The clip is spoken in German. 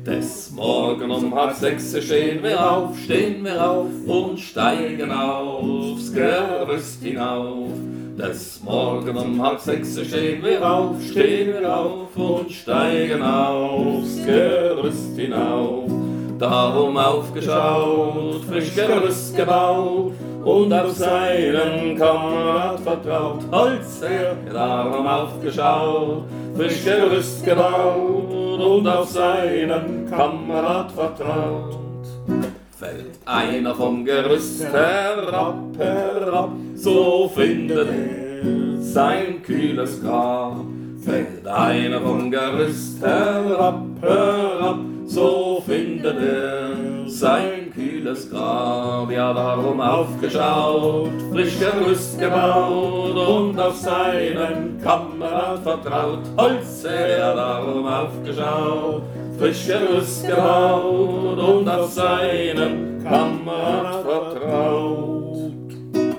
Des Morgen um 5:30 stehen wir auf und steigen aufs Gerüst hinauf. Des Morgen um 5:30 stehen wir auf und steigen aufs Gerüst hinauf. Darum aufgeschaut, frisch Gerüst gebaut und auf seinen Kamerad vertraut. Holzherr, darum aufgeschaut, frisch Gerüst gebaut und auf seinen Kamerad vertraut. Fällt einer vom Gerüst herab, so findet er sein kühles Grab. Fällt einer vom Gerüst herab, so findet er sein kühles Grab. Ja, darum aufgeschaut, frisch Gerüst gebaut und auf seinen Kamerad vertraut. Holzherr, darum aufgeschaut, frisch Gerüst gebaut und auf seinen Kamerad vertraut.